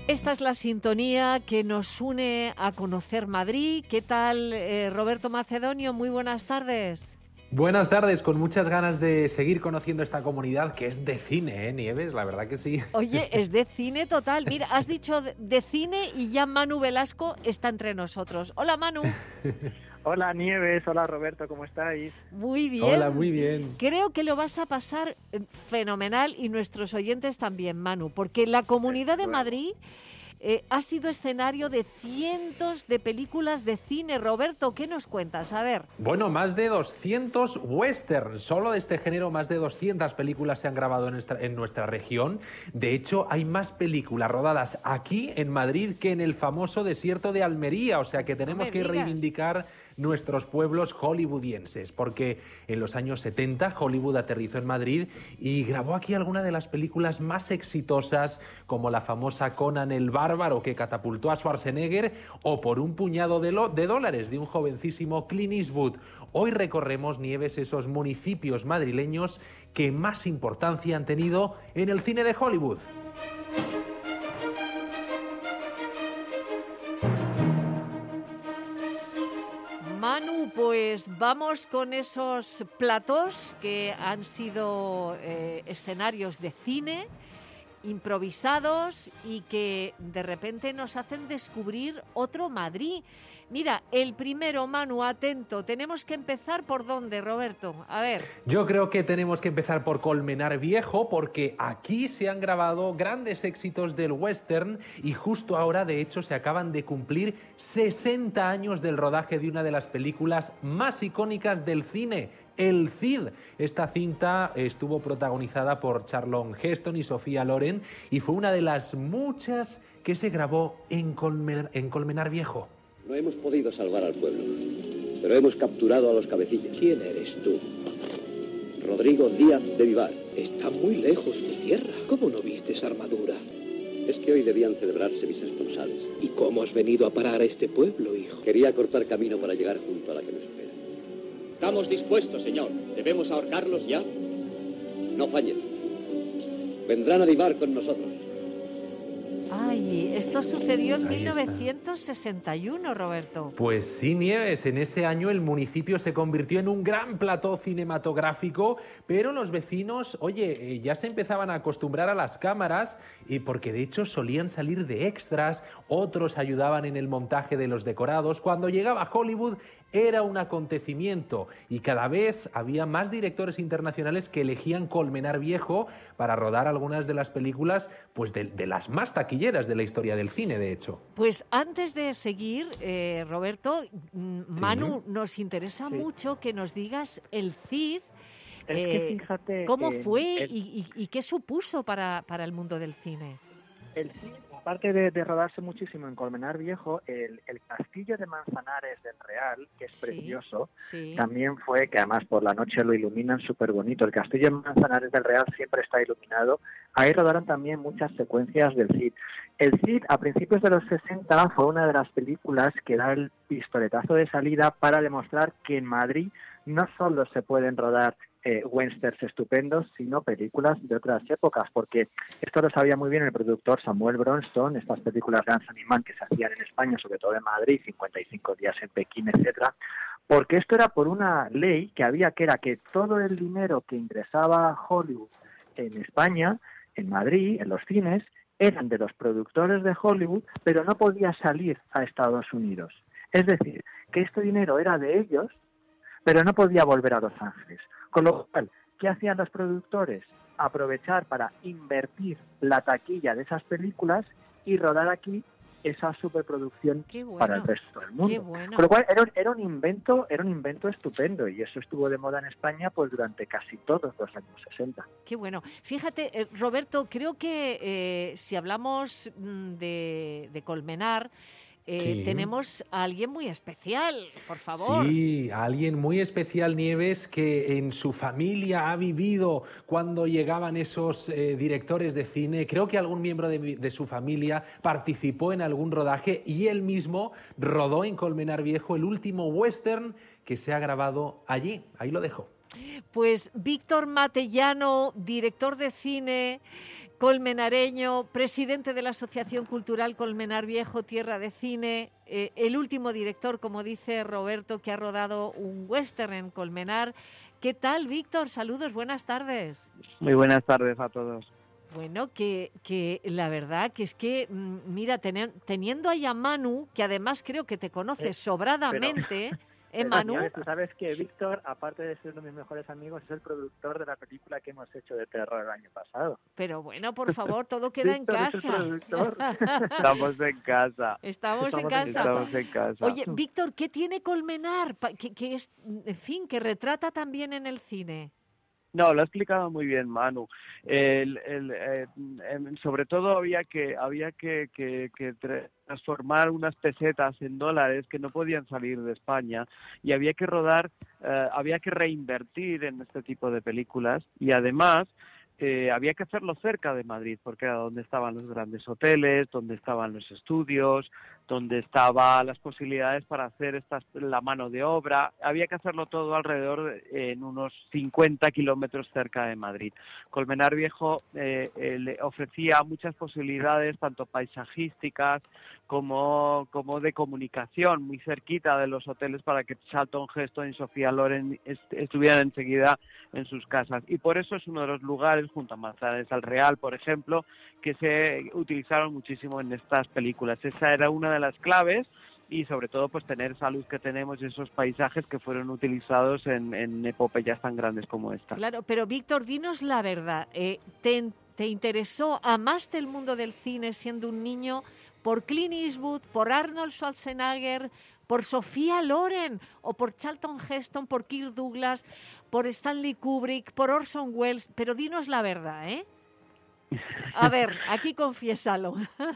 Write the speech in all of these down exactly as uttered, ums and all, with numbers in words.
Esta es la sintonía que nos une a conocer Madrid. ¿Qué tal, eh, Roberto Macedonio? Muy buenas tardes. Buenas tardes, con muchas ganas de seguir conociendo esta comunidad que es de cine, ¿eh, Nieves? La verdad que sí. Oye, es de cine total. Mira, has dicho de, de cine y ya Manu Velasco está entre nosotros. Hola, Manu. Hola, Nieves. Hola, Roberto. ¿Cómo estáis? Muy bien. Hola, muy bien. Creo que lo vas a pasar fenomenal y nuestros oyentes también, Manu, porque la Comunidad de Madrid eh, ha sido escenario de cientos de películas de cine. Roberto, ¿qué nos cuentas? A ver. Bueno, más de doscientos westerns. Solo de este género, más de doscientas películas se han grabado en nuestra, en nuestra región. De hecho, hay más películas rodadas aquí en Madrid que en el famoso desierto de Almería. O sea que tenemos No que digas. reivindicar nuestros pueblos hollywoodienses, porque en los años setenta Hollywood aterrizó en Madrid y grabó aquí algunas de las películas más exitosas, como la famosa Conan el Bárbaro, que catapultó a Schwarzenegger, o Por un puñado de, lo, de dólares, de un jovencísimo Clint Eastwood. Hoy recorremos, Nieves, esos municipios madrileños que más importancia han tenido en el cine de Hollywood. Manu, pues vamos con esos platós que han sido eh, escenarios de cine improvisados y que de repente nos hacen descubrir otro Madrid. Mira, el primero, Manu, atento, tenemos que empezar por dónde, Roberto, a ver. Yo creo que tenemos que empezar por Colmenar Viejo, porque aquí se han grabado grandes éxitos del western y justo ahora, de hecho, se acaban de cumplir sesenta años del rodaje de una de las películas más icónicas del cine, El Cid. Esta cinta estuvo protagonizada por Charlton Heston y Sofía Loren y fue una de las muchas que se grabó en Colmenar, en Colmenar Viejo. No hemos podido salvar al pueblo, pero hemos capturado a los cabecillas. ¿Quién eres tú? Rodrigo Díaz de Vivar. Está muy lejos mi tierra. ¿Cómo no viste esa armadura? Es que hoy debían celebrarse mis esponsales. ¿Y cómo has venido a parar a este pueblo, hijo? Quería cortar camino para llegar junto a la que me espera. Estamos dispuestos, señor. ¿Debemos ahorcarlos ya? No falles. Vendrán a Vivar con nosotros. Ay, esto sucedió en Ahí mil novecientos sesenta y uno, Roberto. Pues sí, Nieves, en ese año el municipio se convirtió en un gran plató cinematográfico, pero los vecinos, oye, eh, ya se empezaban a acostumbrar a las cámaras, y porque de hecho solían salir de extras, otros ayudaban en el montaje de los decorados. Cuando llegaba Hollywood era un acontecimiento y cada vez había más directores internacionales que elegían Colmenar Viejo para rodar algunas de las películas, pues de, de las más taquilleras de la historia del cine, de hecho. Pues antes de seguir, eh, Roberto, Manu, Sí. nos interesa Sí. mucho que nos digas El Cid, Es eh, que fíjate... cómo eh, fue el, y, y, y qué supuso para, para el mundo del cine. el cine, aparte de, de rodarse muchísimo en Colmenar Viejo, el, el castillo de Manzanares del Real, que es Sí, precioso, sí. también fue, que además por la noche lo iluminan súper bonito. El castillo de Manzanares del Real siempre está iluminado. Ahí rodaron también muchas secuencias del Cid. El Cid, a principios de los sesenta, fue una de las películas que da el pistoletazo de salida para demostrar que en Madrid no solo se pueden rodar eh, westerns estupendos, sino películas de otras épocas, porque esto lo sabía muy bien el productor Samuel Bronston, estas películas de Anthony Mann que se hacían en España, sobre todo en Madrid, cincuenta y cinco días en Pekín, etcétera, porque esto era por una ley que había, que era que todo el dinero que ingresaba Hollywood en España, en Madrid, en los cines, eran de los productores de Hollywood, pero no podía salir a Estados Unidos. Es decir, que este dinero era de ellos, pero no podía volver a Los Ángeles. Con lo cual, ¿qué hacían los productores? Aprovechar para invertir la taquilla de esas películas y rodar aquí esa superproducción Qué para el bueno, resto del mundo. qué bueno. Con lo cual era un, era un invento, era un invento estupendo, y eso estuvo de moda en España pues durante casi todos los años sesenta. Qué bueno. Fíjate, eh, Roberto, creo que eh, si hablamos mm, de, de Colmenar, eh, Sí. tenemos a alguien muy especial, por favor. Sí, alguien muy especial, Nieves, que en su familia ha vivido cuando llegaban esos eh, directores de cine. Creo que algún miembro de, de su familia participó en algún rodaje y él mismo rodó en Colmenar Viejo el último western que se ha grabado allí. Ahí lo dejo. Pues Víctor Matellano, director de cine, colmenareño, presidente de la Asociación Cultural Colmenar Viejo, Tierra de Cine, eh, el último director, como dice Roberto, que ha rodado un western en Colmenar. ¿Qué tal, Víctor? Saludos, buenas tardes. Muy buenas tardes a todos. Bueno, que, que la verdad que es que, mira, ten, teniendo ahí a Manu, que además creo que te conoces eh, sobradamente, pero, ¿eh, Manu? Señores, tú sabes que Víctor, aparte de ser uno de mis mejores amigos, es el productor de la película que hemos hecho de terror el año pasado. Pero bueno, por favor, todo queda en casa. Es el productor. Estamos en casa. Estamos, Estamos en, casa. Estamos en casa. Oye, Víctor, ¿qué tiene Colmenar? Que, que es, en fin, que retrata también en el cine. No, lo ha explicado muy bien Manu. El, el, eh, sobre todo había que había que, que, que transformar unas pesetas en dólares que no podían salir de España y había que rodar, eh, había que reinvertir en este tipo de películas y además Eh, había que hacerlo cerca de Madrid, porque era donde estaban los grandes hoteles, donde estaban los estudios, donde estaban las posibilidades para hacer estas, la mano de obra. Había que hacerlo todo alrededor de, en unos cincuenta kilómetros cerca de Madrid. Colmenar Viejo eh, eh, le ofrecía muchas posibilidades, tanto paisajísticas como, como de comunicación, muy cerquita de los hoteles para que Charlton Heston y Sofía Loren est estuvieran enseguida en sus casas. Y por eso es uno de los lugares, junto a Manzanares al Real, por ejemplo, que se utilizaron muchísimo en estas películas. Esa era una de las claves y sobre todo pues tener esa luz que tenemos y esos paisajes que fueron utilizados en, en epopeyas tan grandes como esta. Claro, pero Víctor, dinos la verdad, eh, ¿te, te interesó, amaste el mundo del cine siendo un niño por Clint Eastwood, por Arnold Schwarzenegger, por Sofía Loren o por Charlton Heston, por Kirk Douglas, por Stanley Kubrick, por Orson Welles? Pero dinos la verdad, ¿eh? A ver, aquí confiésalo.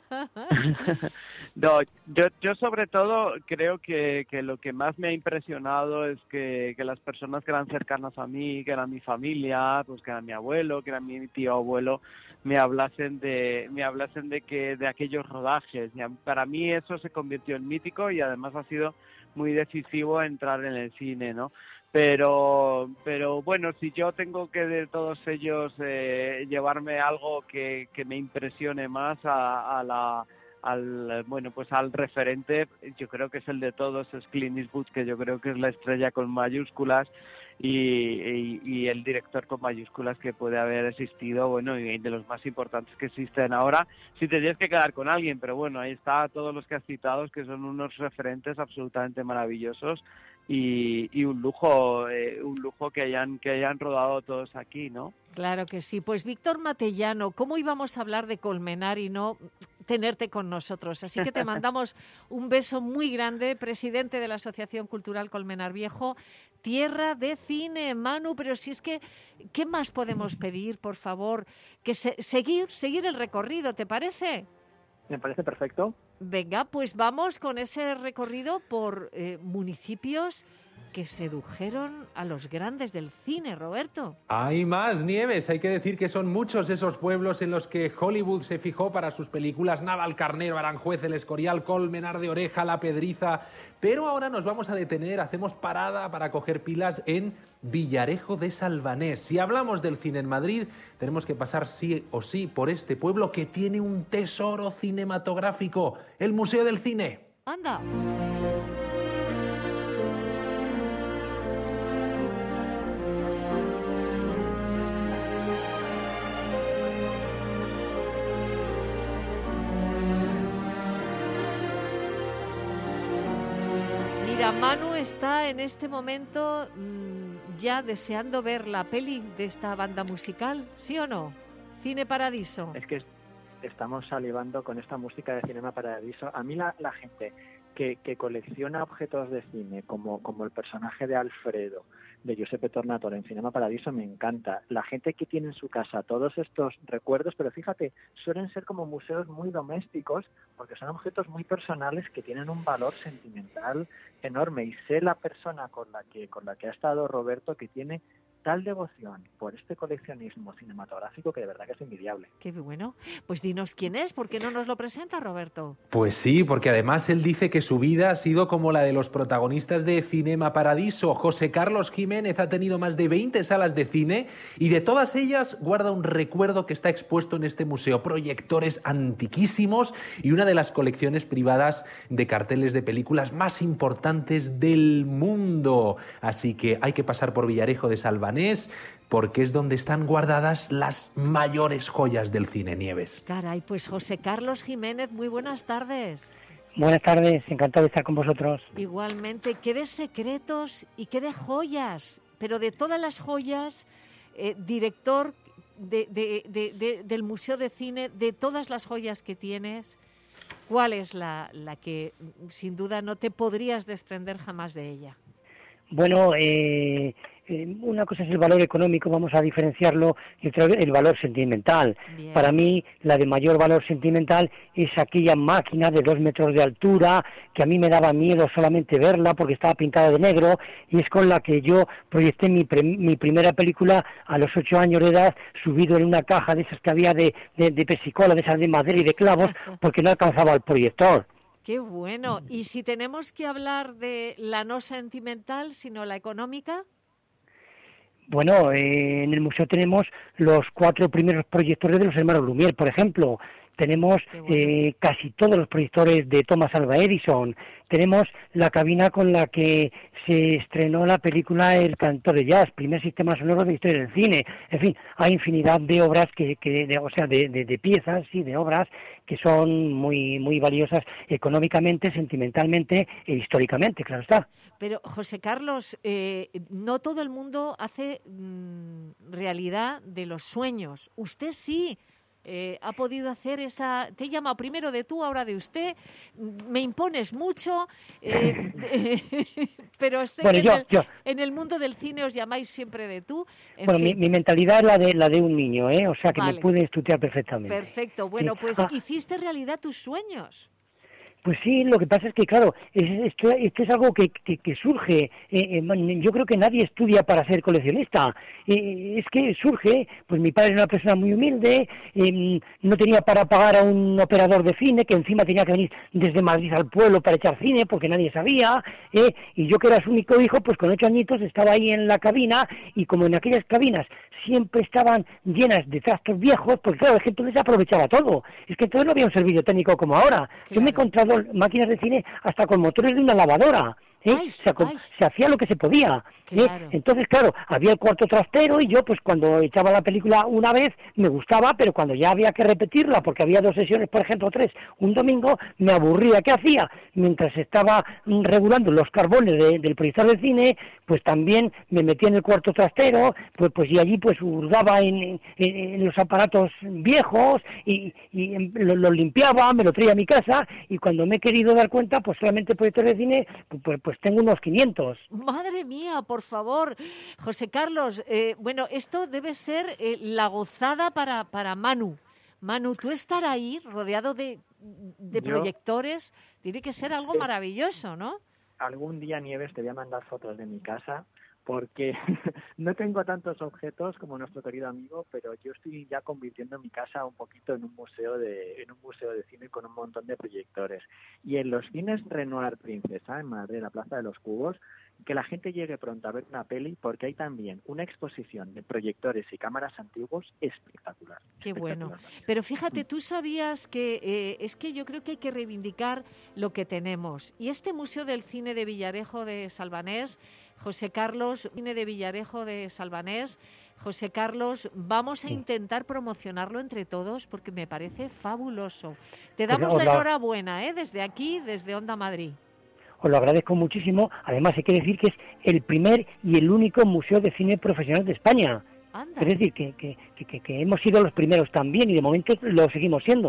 No, yo, yo sobre todo creo que, que lo que más me ha impresionado es que, que las personas que eran cercanas a mí, que eran mi familia, pues que era mi abuelo, que era mi tío abuelo, me hablasen de, me hablasen de que de aquellos rodajes. Y para mí eso se convirtió en mítico y además ha sido muy decisivo entrar en el cine, ¿no? Pero, pero bueno, si yo tengo que de todos ellos eh, llevarme algo que, que me impresione más a, a la, al, bueno, pues al referente, yo creo que es el de todos, es Clint Eastwood, que yo creo que es la estrella con mayúsculas y, y, y el director con mayúsculas que puede haber existido, bueno, y de los más importantes que existen ahora. Si te tienes que quedar con alguien, pero bueno, ahí está todos los que has citado, que son unos referentes absolutamente maravillosos. Y, y un lujo, eh, un lujo que hayan que hayan rodado todos aquí, ¿no? Claro que sí. Pues Víctor Matellano, ¿cómo íbamos a hablar de Colmenar y no tenerte con nosotros? Así que te mandamos un beso muy grande, presidente de la Asociación Cultural Colmenar Viejo, Tierra de Cine, Manu. Pero si es que, ¿qué más podemos pedir, por favor? Que se, seguir, seguir el recorrido, ¿te parece? Me parece perfecto. Venga, pues vamos con ese recorrido por eh, municipios que sedujeron a los grandes del cine, Roberto. Hay más, Nieves. Hay que decir que son muchos esos pueblos en los que Hollywood se fijó para sus películas: Navalcarnero, Aranjuez, El Escorial, Colmenar de Oreja, La Pedriza. Pero ahora nos vamos a detener, hacemos parada para coger pilas en Villarejo de Salvanés. Si hablamos del cine en Madrid, tenemos que pasar sí o sí por este pueblo que tiene un tesoro cinematográfico, el Museo del Cine. ¡Anda! Mira, Manu está en este momento mmm, ya deseando ver la peli de esta banda musical, ¿sí o no? Cine Paradiso. Es que estamos salivando con esta música de Cinema Paradiso. A mí la, la gente que, que colecciona objetos de cine, como, como el personaje de Alfredo, de Giuseppe Tornatore en Cinema Paradiso, me encanta. La gente que tiene en su casa todos estos recuerdos, pero fíjate, suelen ser como museos muy domésticos, porque son objetos muy personales que tienen un valor sentimental enorme. Y sé la persona con la que, con la que ha estado Roberto, que tiene tal devoción por este coleccionismo cinematográfico que de verdad que es envidiable. Qué bueno. Pues dinos quién es, ¿por qué no nos lo presenta, Roberto? Pues sí, porque además él dice que su vida ha sido como la de los protagonistas de Cinema Paradiso. José Carlos Jiménez ha tenido más de veinte salas de cine y de todas ellas guarda un recuerdo que está expuesto en este museo. Proyectores antiquísimos y una de las colecciones privadas de carteles de películas más importantes del mundo. Así que hay que pasar por Villarejo de Salvanés porque es donde están guardadas las mayores joyas del cine, Nieves. Caray, pues José Carlos Jiménez, muy buenas tardes. Buenas tardes, encantado de estar con vosotros. Igualmente, qué de secretos y qué de joyas, pero de todas las joyas, eh, director de, de, de, de, del Museo de Cine, de todas las joyas que tienes, ¿cuál es la, la que sin duda no te podrías desprender jamás de ella? Bueno, eh, eh, una cosa es el valor económico, vamos a diferenciarlo, y otra vez el valor sentimental. Bien. Para mí, la de mayor valor sentimental es aquella máquina de dos metros de altura, que a mí me daba miedo solamente verla porque estaba pintada de negro, y es con la que yo proyecté mi, pre, mi primera película a los ocho años de edad, subido en una caja de esas que había de, de, de pesicola, de esas de madera y de clavos, porque no alcanzaba el proyector. Qué bueno. ¿Y si tenemos que hablar de la no sentimental, sino la económica? Bueno, eh, en el museo tenemos los cuatro primeros proyectores de los hermanos Lumière, por ejemplo. Tenemos bueno. eh, casi todos los proyectores de Thomas Alva Edison. Tenemos la cabina con la que se estrenó la película El cantor de jazz, primer sistema sonoro de la historia del cine. En fin, hay infinidad de obras, que, que de, o sea, de, de, de piezas y de obras que son muy muy valiosas económicamente, sentimentalmente e históricamente, claro está. Pero, José Carlos, eh, no todo el mundo hace mmm, realidad de los sueños. Usted sí. Eh, ha podido hacer esa... Te he llamado primero de tú, ahora de usted. Me impones mucho, eh, de, pero sé bueno, que yo, en, el, yo. en el mundo del cine os llamáis siempre de tú. En bueno, mi, mi mentalidad es la de la de un niño, ¿eh? O sea que vale. Me pude estudiar perfectamente. Perfecto. Bueno, sí. pues ah. hiciste realidad tus sueños. Pues sí, lo que pasa es que, claro, es, esto, esto es algo que, que, que surge. Eh, eh, yo creo que nadie estudia para ser coleccionista. Eh, es que surge, pues mi padre era una persona muy humilde, eh, no tenía para pagar a un operador de cine, que encima tenía que venir desde Madrid al pueblo para echar cine, porque nadie sabía, eh, y yo que era su único hijo, pues con ocho añitos estaba ahí en la cabina, y como en aquellas cabinas siempre estaban llenas de trastos viejos, pues claro, es que entonces se aprovechaba todo. Es que entonces no había un servicio técnico como ahora. Claro. Yo me he encontrado máquinas de cine hasta con motores de una lavadora. ¿eh? Ay, o sea, con, ay. se hacía lo que se podía. Claro. ¿eh? Entonces, claro, había el cuarto trastero y yo, pues cuando echaba la película una vez, me gustaba, pero cuando ya había que repetirla, porque había dos sesiones, por ejemplo, tres, un domingo, me aburría. ¿Qué hacía? Mientras estaba regulando los carbones de, del proyector de cine, pues también me metía en el cuarto trastero, pues pues y allí pues hurgaba en, en, en los aparatos viejos y, y los lo limpiaba, me lo traía a mi casa, y cuando me he querido dar cuenta, pues solamente proyectores de cine, pues, pues tengo unos quinientos. Madre mía, por favor. José Carlos, eh, bueno, esto debe ser eh, la gozada para, para Manu. Manu, tú estar ahí rodeado de, de proyectores tiene que ser algo maravilloso, ¿no? Algún día, Nieves, te voy a mandar fotos de mi casa, porque no tengo tantos objetos como nuestro querido amigo, pero yo estoy ya convirtiendo mi casa un poquito en un museo de en un museo de cine con un montón de proyectores. Y en los cines Renoir Princesa, en Madrid, la Plaza de los Cubos, que la gente llegue pronto a ver una peli, porque hay también una exposición de proyectores y cámaras antiguos espectacular. Qué espectacular. Bueno. Pero fíjate, tú sabías que eh, es que yo creo que hay que reivindicar lo que tenemos. Y este Museo del Cine de Villarejo de Salvanés, José Carlos, Cine de Villarejo de Salvanés, José Carlos, vamos a intentar promocionarlo entre todos porque me parece fabuloso. Te damos pues, la enhorabuena, ¿eh? Desde aquí, desde Onda Madrid. Os lo agradezco muchísimo. Además, hay que decir que es el primer y el único museo de cine profesional de España. Anda. Es decir, que, que, que, que hemos sido los primeros también y de momento lo seguimos siendo.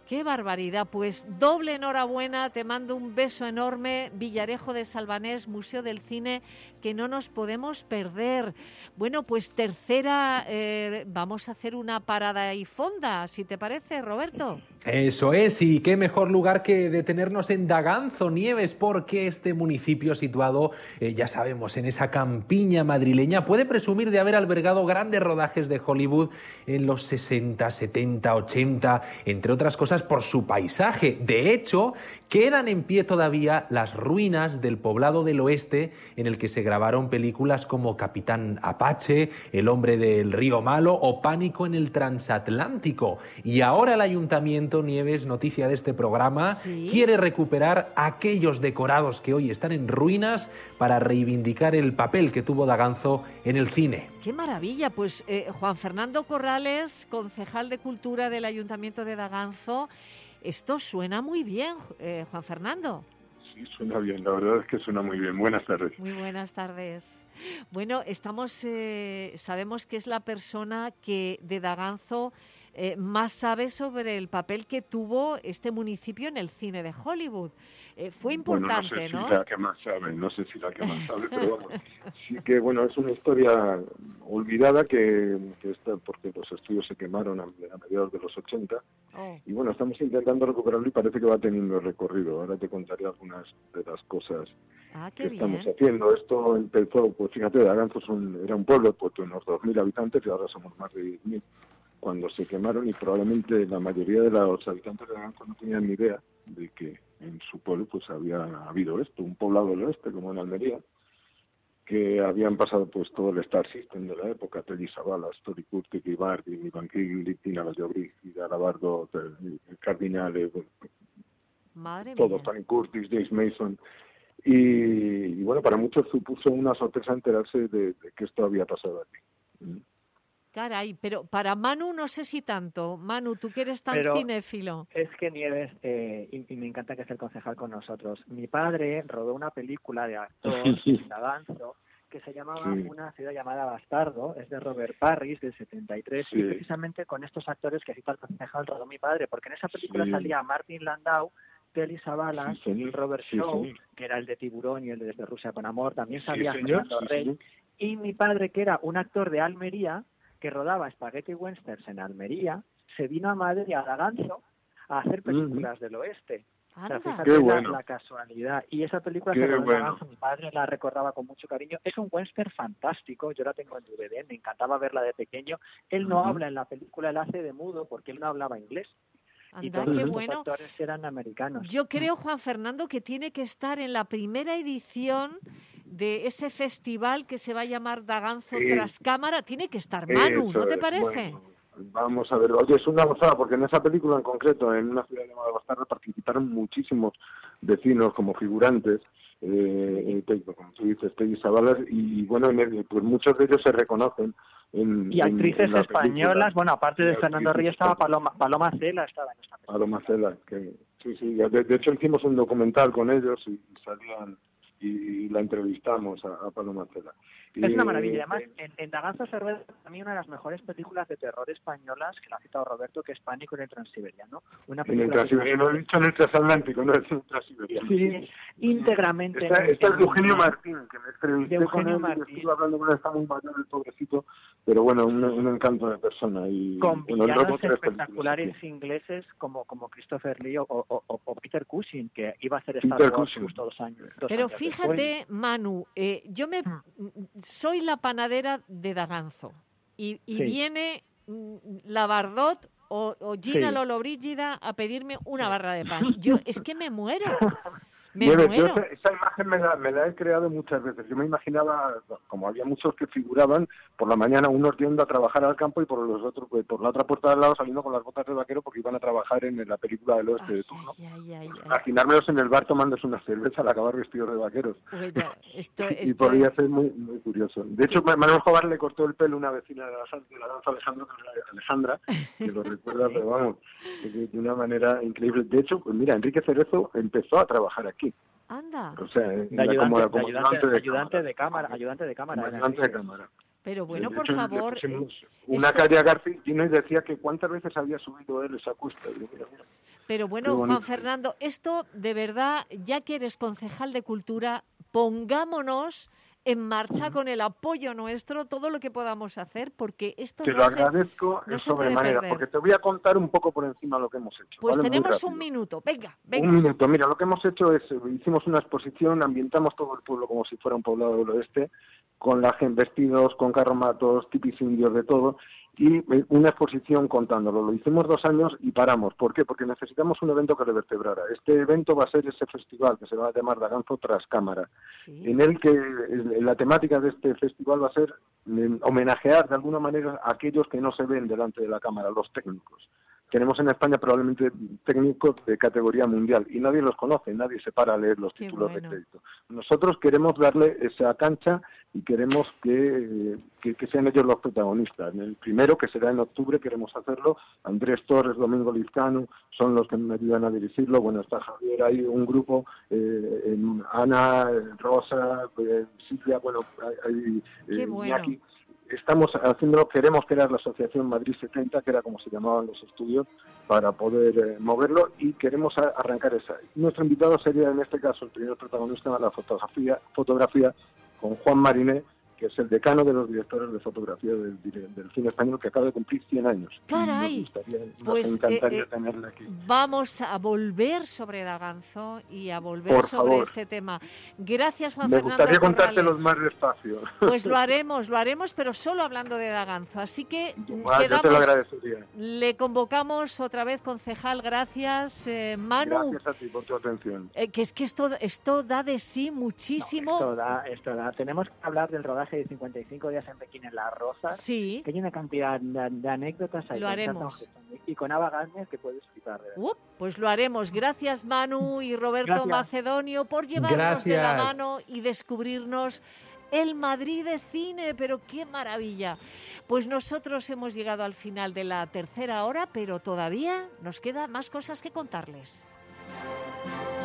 Qué barbaridad, pues doble enhorabuena, te mando un beso enorme, Villarejo de Salvanés, Museo del Cine, que no nos podemos perder. Bueno, pues tercera, eh, vamos a hacer una parada y fonda, si te parece, Roberto. Eso es, y qué mejor lugar que detenernos en Daganzo, Nieves, porque este municipio situado, eh, ya sabemos, en esa campiña madrileña, puede presumir de haber albergado grandes rodajes de Hollywood en los sesenta, setenta, ochenta, entre otras cosas por su paisaje. De hecho, quedan en pie todavía las ruinas del poblado del oeste en el que se grabaron películas como Capitán Apache, El hombre del río Malo o Pánico en el transatlántico. Y ahora el ayuntamiento, Nieves, noticia de este programa, ¿sí?, quiere recuperar aquellos decorados que hoy están en ruinas para reivindicar el papel que tuvo Daganzo en el cine. ¡Qué maravilla! Pues eh, Juan Fernando Corrales, concejal de Cultura del Ayuntamiento de Daganzo, esto suena muy bien, eh, Juan Fernando. Sí, suena bien, la verdad es que suena muy bien. Buenas tardes. Muy buenas tardes. Bueno, estamos, eh, sabemos que es la persona que de Daganzo eh, más sabe sobre el papel que tuvo este municipio en el cine de Hollywood. Eh, fue importante, bueno, no sé ¿no? si la que más sabe, no sé si la que más sabe, pero vamos, sí que bueno, es una historia olvidada que, que está porque los estudios se quemaron a, a mediados de los ochenta. Oh. Y bueno, estamos intentando recuperarlo y parece que va teniendo recorrido. Ahora te contaré algunas de las cosas ah, que bien. estamos haciendo. Esto empezó, pues fíjate, Daganzo es un, era un pueblo pues, de unos dos mil habitantes y ahora somos más de diez mil. Cuando se quemaron, y probablemente la mayoría de los habitantes de Daganzo no tenían ni idea de que en su pueblo pues había habido esto, un poblado del oeste como en Almería, que habían pasado pues todo el Star System de la época, Telly Savalas, Tori Curtis, Bardi, Ivan King, Tina Vallobrí, Garabardo, el Cardinal, eh, Madre todos, mía. Tony Curtis, James Mason, y, y bueno, para muchos supuso una sorpresa enterarse de, de que esto había pasado aquí. Caray, pero para Manu no sé si tanto. Manu, tú que eres tan pero cinéfilo. Es que Nieves, eh, y, y me encanta que esté el concejal con nosotros. Mi padre rodó una película de actor en Daganzo que se llamaba sí. Una ciudad llamada Bastardo, es de Robert Parris, del setenta y tres, sí. Y precisamente con estos actores que cita el concejal rodó mi padre, porque en esa película sí. salía Martin Landau, Telly Savalas, sí, Robert sí, Shaw, sí. que era el de Tiburón y el de Desde Rusia con Amor, también salía sí, Fernando sí, Rey, sí. y mi padre, que era un actor de Almería, que rodaba Spaghetti Westerns en Almería, se vino a Madrid, a Daganzo, a hacer películas uh-huh. del oeste. O sea, fíjate la, bueno. la casualidad. Y esa película Qué se rodó en Daganzo, mi padre la recordaba con mucho cariño. Es un western fantástico, yo la tengo en D V D, me encantaba verla de pequeño. Él no uh-huh. habla en la película, él hace de mudo porque él no hablaba inglés. Anda, y todos qué los bueno. actores eran americanos. Yo creo, Juan Fernando, que tiene que estar en la primera edición de ese festival que se va a llamar Daganzo sí. tras cámara. Tiene que estar Manu, Eso ¿no te es. parece? Bueno, vamos a ver. Oye, es una gozada, porque en esa película en concreto, en una ciudad llamada Bastardo, participaron muchísimos vecinos como figurantes, eh, como tú dices, Telly Savalas, y bueno, pues muchos de ellos se reconocen. En, y actrices en, en españolas, película. bueno, aparte de Fernando Reyes estaba Paloma, Paloma Cela, estaba en esta película. Paloma Cela, que sí, sí, de, de hecho hicimos un documental con ellos y salían y, y la entrevistamos a, a Paloma Cela. Y, es una maravilla, además eh, en, en Daganzo se rueda también una de las mejores películas de terror españolas, que la ha citado Roberto, que es Pánico en el Transiberiano. Una en el Transiberiano, no he dicho en el Transatlántico, no es en el Transiberiano. Sí, íntegramente. Esta, esta es de Eugenio Martín, que me entrevisté de con él, Martín. Estuve hablando con él, está muy mayor el pobrecito, pero bueno, un, un encanto de persona. Y, con bueno, villanos espectaculares ingleses como, como Christopher Lee o, o, o, o Peter Cushing, que iba a hacer Star Wars justo dos años. Dos pero años fíjate, después. Manu, eh, yo me soy la panadera de Daganzo y, y sí. viene mm, la Bardot o, o Gina sí. Lollobrigida a pedirme una barra de pan. Yo es que me muero. Me bueno, muero. Yo esa, esa imagen me la, me la he creado muchas veces. Yo me imaginaba, como había muchos que figuraban, por la mañana unos yendo a trabajar al campo y por los otros, pues, por la otra puerta del lado saliendo con las botas de vaquero porque iban a trabajar en la película del oeste ay, de turno. Ay, ay, ay, ay. Imaginármelos en el bar tomándose una cerveza al acabar vestidos de vaqueros. Oye, esto, y esto... podría ser muy muy curioso. De hecho, Manuel Jovar le cortó el pelo a una vecina de la, de la danza Alejandra, Alejandra, que lo recuerda, pero vamos, de, de una manera increíble. De hecho, pues mira, Enrique Cerezo empezó a trabajar aquí. Anda. O sea, de ayudante, como, como de ayudante, ayudante de cámara, ayudante de cámara. Ayudante de cámara. Pero bueno, De por hecho, le favor... pusimos eh, una esto- calle a García y decía que cuántas veces había subido él esa cuesta. Digo, mira, mira. Pero Qué bueno, bonito. Juan Fernando, esto de verdad, ya que eres concejal de Cultura, pongámonos en marcha con el apoyo nuestro, todo lo que podamos hacer, porque esto Te no lo se, agradezco no en se puede sobremanera, perder. porque te voy a contar un poco por encima lo que hemos hecho. Pues ¿vale? Muy tenemos rápido. un minuto, venga, venga. Un minuto. Mira, lo que hemos hecho es, eh, hicimos una exposición, ambientamos todo el pueblo como si fuera un poblado del oeste, con la gente vestidos, con carromatos, tipis indios, de todo, y eh, una exposición contándolo. Lo hicimos dos años y paramos. ¿Por qué? Porque necesitamos un evento que le vertebrara. Este evento va a ser ese festival que se va a llamar Daganzo tras cámara, Sí. en el que eh, la temática de este festival va a ser eh, homenajear de alguna manera a aquellos que no se ven delante de la cámara, los técnicos. Tenemos en España probablemente técnicos de categoría mundial y nadie los conoce, nadie se para a leer los Qué títulos bueno. de crédito. Nosotros queremos darle esa cancha y queremos que, que, que sean ellos los protagonistas. En el primero, que será en octubre, queremos hacerlo. Andrés Torres, Domingo Lizcano son los que me ayudan a dirigirlo. Bueno, está Javier, hay un grupo, eh, Ana, Rosa, eh, Silvia, bueno, hay, hay Qué eh, bueno. Iñaki. Estamos haciendo, queremos crear la asociación Madrid setenta, que era como se llamaban los estudios, para poder eh, moverlo, y queremos a, arrancar esa. Nuestro invitado sería en este caso el primer protagonista de la fotografía, fotografía con Juan Mariné, que es el decano de los directores de fotografía del, del cine español, que acaba de cumplir cien años. ¡Caray! Nos, gustaría, nos Pues, encantaría eh, eh, tenerle aquí. Vamos a volver sobre Daganzo y a volver Por sobre favor. este tema. Gracias, Juan Me Fernando gustaría contártelos Corrales. más despacio. Pues lo haremos, lo haremos, pero solo hablando de Daganzo. Así que Ah, yo te lo quedamos, agradecería. le convocamos otra vez, concejal. Gracias, eh, Manu. Gracias a ti por tu atención. Eh, que es que esto, esto da de sí muchísimo. Esto da, esto da. Tenemos que hablar del rodaje de cincuenta y cinco días en Pekín en Las Rosas. Sí. Que hay una cantidad de, de anécdotas ahí. Lo con haremos. Charlton Heston y con Ava Gardner que puedes flipar. de verdad. Uh, pues lo haremos. Gracias, Manu y Roberto Gracias. Macedonio, por llevarnos de la Gracias. mano y descubrirnos el Madrid de cine. Pero qué maravilla. Pues nosotros hemos llegado al final de la tercera hora, pero todavía nos queda más cosas que contarles.